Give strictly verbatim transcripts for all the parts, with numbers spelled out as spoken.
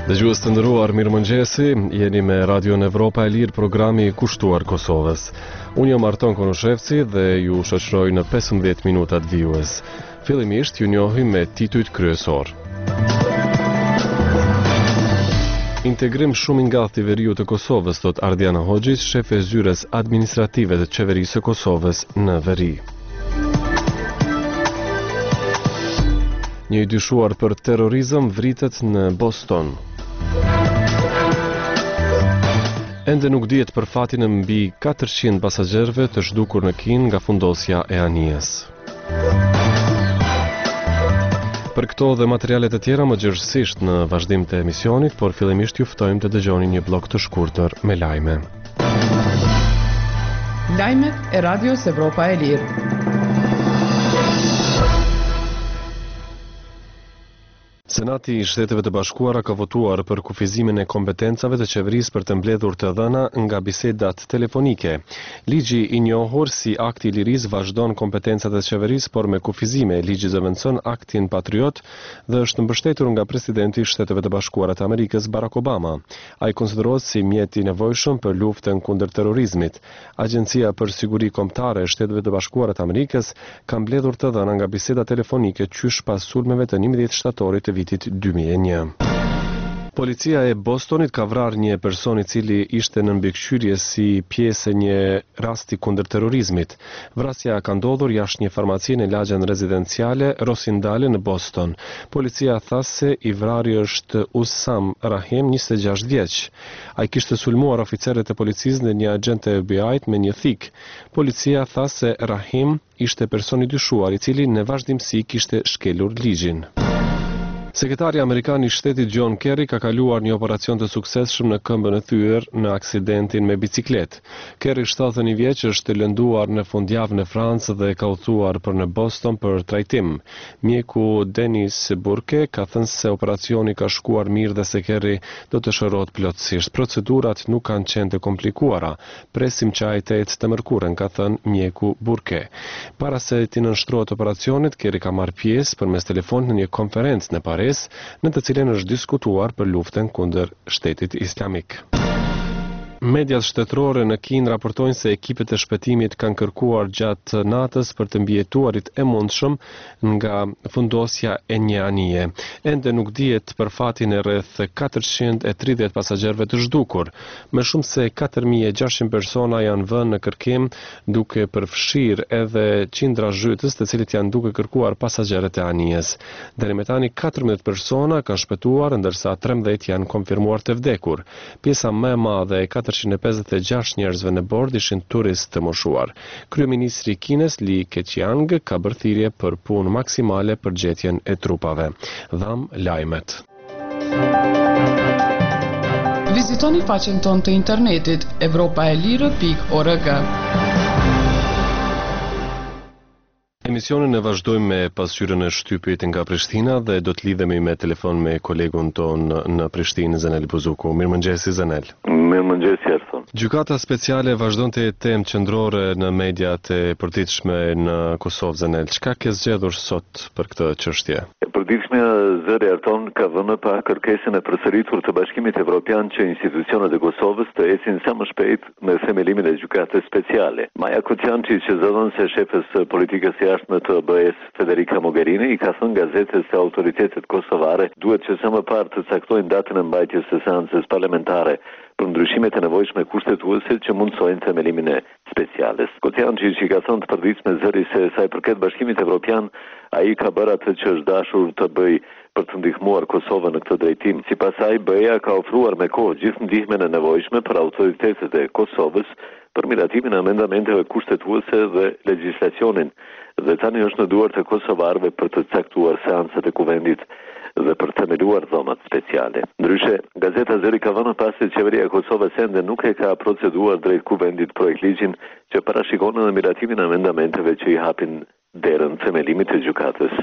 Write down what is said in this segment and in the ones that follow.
Dëgjues të nderuar, mirëmëngjesi, jeni me Radio Evropa e Lirë, programi i kushtuar Kosovës. Unë jam Arton Konoshevci dhe ju shoqëroj në pesëmbëdhjetë minutat vijues. Fillimisht ju njohim me titujt kryesor. Integrim shumë i ngathtë i veriut të Kosovës, thot Ardiana Hoxhi, shef e zyres administrative të qeverisë së Kosovës në veri. Një i dyshuar për terrorizëm vritet në Boston. Ende nuk dihet për fatin e mbi katërqind pasagjerëve të zhdukur në Kinë nga fundosja e Anijes. Për këto dhe materialet e tjera më gjithësisht në vazhdim të emisionit, por fillimisht ju ftojmë të dëgjoni një blok të shkurtër me lajme. Lajmet e Radios Evropa e Lirë. Senati i Shteteve të Bashkuara ka votuar për kufizimin e kompetencave të qeverisë për të mbledhur të dhëna nga bisedat telefonike. Ligji i njohur si Akti i Lirisë vazhdon kompetencat e qeverisë, por me kufizime. Ligji zëvendëson Aktin Patriot dhe është mbështetur nga presidenti i Shteteve të Bashkuara të Amerikës Barack Obama. Ai konsiderohet si mjet i nevojshëm për luftën kundër terrorizmit. Agjencia për Siguri Kombëtare e Shteteve të Bashkuara të Amerikës ka mbledhur të dhëna nga biseda telefonike qysh pas sulmeve të njëmbëdhjetë shtatorit të vitit dy mijë e një. Policia e Bostonit ka vrarë një person i cili ishte në mbikëqyrje si pjesë e një rasti kundër terrorizmit. Vrasja ka ndodhur jashtë një farmacie në lagjen rezidenciale Rosindale në Boston. Policia tha se i vrari është Usam Rahim, njëzet e gjashtë vjeç. Ai kishte sulmuar oficerët e policisë dhe një agent të F B I-t me një thik. Policia tha se Rahim ishte person i dyshuar i cili në vazhdimsi kishte shkelur ligjin. Sekretari Amerikan i Shtetit John Kerry ka kaluar një operacion të suksesshëm në këmbën e thyer në aksidentin me bicikletë. Kerry, shtatëdhjetë e një vjeç, është lënduar në fundjavë në Francë dhe ka udhëtuar për në Boston për trajtim. Mjeku Denis Burke ka thënë se operacioni ka shkuar mirë dhe se Kerry do të shërohet plotësisht. Procedurat nuk kanë qenë të komplikuara. Presim që ai të ecë të mërkurën, ka thënë mjeku Burke. Para se të nënshtrohet operacionit, Kerry ka marrë pjesë përmes telefonit në një konferencë në Paris, në të cilën është diskutuar për luftën kundër Shtetit Islamik. Mediat shtetërore në Kinë raportojnë se ekipet e shpëtimit kanë kërkuar gjatë natës për të mbijetuarit e mundshëm nga fundosja e një anije. Ende nuk dihet për fatin e rreth katërqind e tridhjetë pasagjerëve të zhdukur. Më shumë se katër mijë e gjashtëqind persona janë vënë në kërkim, duke përfshirë edhe qindra zhytës, të cilët janë duke kërkuar pasagjerët e anijes. Deri më tani katërmbëdhjetë persona kanë shpëtuar, ndërsa trembëdhjetë janë konfirmuar të vdekur. Pjesa më e madhe e katërqind e pesëdhjetë e gjashtë njerëzve në bord ishin turistë të moshuar. Kryeministri i Kinës Li Keqiang ka bërë thirrje për punë maksimale për gjetjen e trupave. Dham lajmet. Vizitoni faqen tonë të internetit evropaelire pikë org. Emisionin e vazhdojmë me pasqyrën e shtypjet nga Prishtina dhe do të lidhemi me telefon me kolegun ton në Prishtinë, Zenel Buzuku. Mirëmëngjesi, Zenel. Mirëmëngjesi, Arton. Gjykata speciale vazhdon të jetë temë qendrore në mediat e përditshme në Kosovë, Zenel. Çka ke zgjedhur sot për këtë çështje? E përditshmja zëri Arton ka vënë pa kërkesën e përsëritur të Bashkimit Evropian që institucionet e Kosovës të ecin sa më shpejt me themelimin e gjykatës speciale. Maja Kuçançi, që zëdhën se shefës politikës së jashtme të B E S Federica Mogherini, i ka thënë gazetës se autoritetet kosovare duhet që sa më parë të caktojnë datën e mbajtjes së seancës parlamentare për ndryshimet e nevojshme kushtetuese që mundsojnë themelimin e speciales. Kuçançi, që ka thënë të përditshme zëri se sa i përket Bashkimit Evropian, ai ka bërë atë që është dashur të bëjë për të ndihmuar Kosovën në këtë drejtim. Sipas saj, B E A ka ofruar me kohë gjithë ndihmën e nevojshme për autoritetet e Kosovës për miratimin e amendamenteve kushtetuese dhe legjislacionin, dhe tani është në duart e kosovarëve për të caktuar seancat e kuvendit dhe për të themeluar dhomat speciale. Ndryshe, gazeta Zëri ka vënë pas se qeveria e Kosovës ende nuk e ka proceduar drejt kuvendit projekt ligjin që parashikon edhe miratimin e amendamenteve që i hapin derën themelimit të gjykatës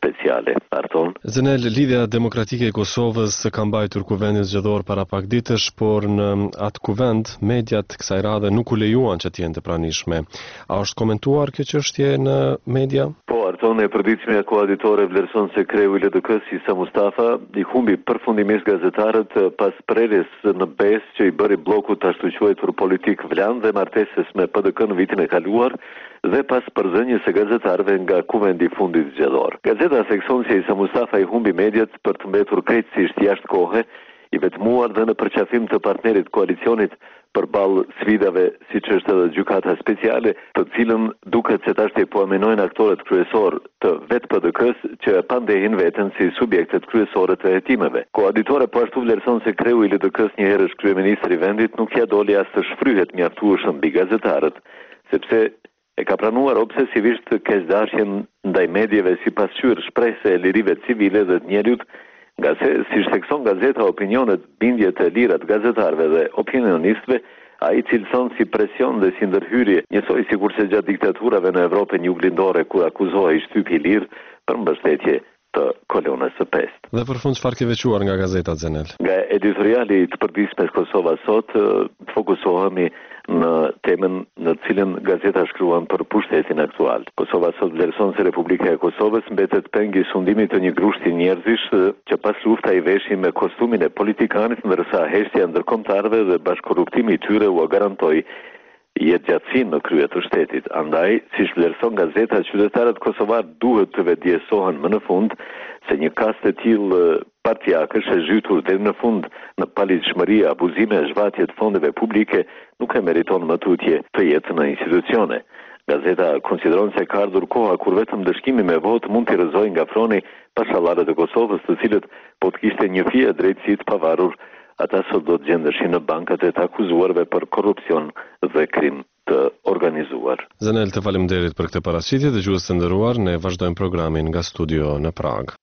speciale. Arton. Zenel, lidhja demokratike e Kosovës ka mbajtur kuvendin zgjedhor para pak ditësh, por në atë kuvend mediat kësaj radhe nuk u lejuan që të jenë të pranishme. A është komentuar kjo çështje në media? Po, Arton, e përditshmja koaditore vlerëson se kreu i L D K-s Isa Mustafa i humbi përfundimisht gazetarët pas prerjes në Bes që i bëri blokut të ashtu quajtur politik Vlan dhe martesës me P D K në vitin e kaluar dhe pas përzënjes së gazetarëve nga kuvendi i fundit zgjedhor. Gazeta thekson se Isa Mustafa i humbi mediat për të mbetur krejtësisht jashtë kohe, i vetmuar dhe në përqafim të partnerit koalicionit përballë sfidave siç është edhe gjykata speciale, të cilën duket se tashti po aminojnë aktorët kryesor të vetë P D K-s që pandehin veten si subjektet kryesore të hetimeve. Koaditore po ashtu vlerëson se kreu i L D K-s një herësh kryeministri i vendit nuk ja doli as të shfryhet mjaftueshëm mbi gazetarët, sepse e ka pranuar obsesivisht keqdashjen ndaj medjeve si pasqyrë shprehse e lirive civile dhe të njerëzit, nga se, si thekson gazeta, opinionet, bindjet e lira të gazetarëve dhe opinionistëve, ai cilëson si presion dhe si ndërhyrje, njësoj sikurse gjatë diktaturave në Evropën juglindore kur akuzohej shtypi i lirë për mbështetje të kolonës së pestë. Dhe për fund çfarë ke veçuar nga gazeta Zenel? Nga editoriali i të përditshme Kosova Sot, të fokusohemi në temën në cilën gazeta shkruan për pushtetin aktual. Kosova Sot vlerëson se Republika e Kosovës mbetet peng i sundimit të një grushti njerëzish që pas lufta i veshin me kostumin e politikanit, ndërsa heshtja ndërkombëtarëve dhe bashkëkorruptimi i tyre u garantoi jetë gjatësin në krye të shtetit. Andaj, si vlerëson gazeta, qytetarët kosovar duhet të vetëdijsohen më në fund se një kast e tillë partjakësh e zhytur deri në fund në paligjshmëri, abuzime, zhvatje të fondeve publike nuk e meriton më tutje të jetë në institucione. Gazeta konsideron se ka ardhur koha kur vetëm dëshkimi me votë mund t'i rrëzojë nga froni pashallarët e Kosovës, të cilët po të kishte një fije drejtësi të pavarur, ata sot do të gjendeshin në bankat e të akuzuarve për korrupsion dhe krim të organizuar. Zenel, të faleminderit për këtë paraqitje. Dëgjues të nderuar, ne vazhdojmë programin nga studio në Prag.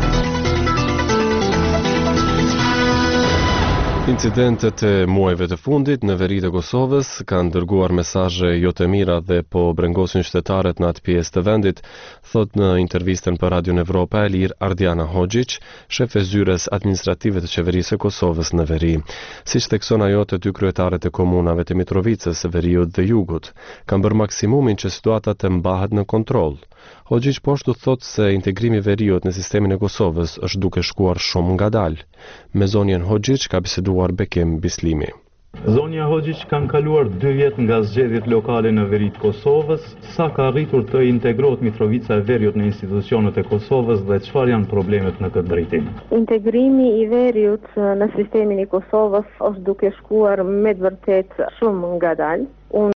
Incidentet e muajve të fundit në veritë e Kosovës kanë dërguar mesazhe jo të mira dhe po brengosin qytetarët në atë pjesë të vendit, thot në intervistën për Radion Evropa e Lirë Ardiana Hoxhić, shef e zyres administrative të qeverisë së Kosovës në veri. Siç thekson ajo, të dy kryetarët e komunave të Mitrovicës, Veriut dhe Jugut kanë bërë maksimumin që situata të mbahet në kontroll. Hoxhić po ashtu thot se integrimi i Veriut në sistemin e Kosovës është duke shkuar shumë ngadalë. Me zonjën Hoxhić ka biseduar Bekim Bislimi. Zonja Hoxhić kanë kaluar dy vjet nga zgjedhjet lokale në veri të Kosovës, sa ka arritur të integrohet Mitrovica e Veriut në institucionet e Kosovës dhe çfarë janë problemet në këtë drejtim? Integrimi i Veriut në sistemin e Kosovës është duke shkuar me të vërtet shumë ngadalë.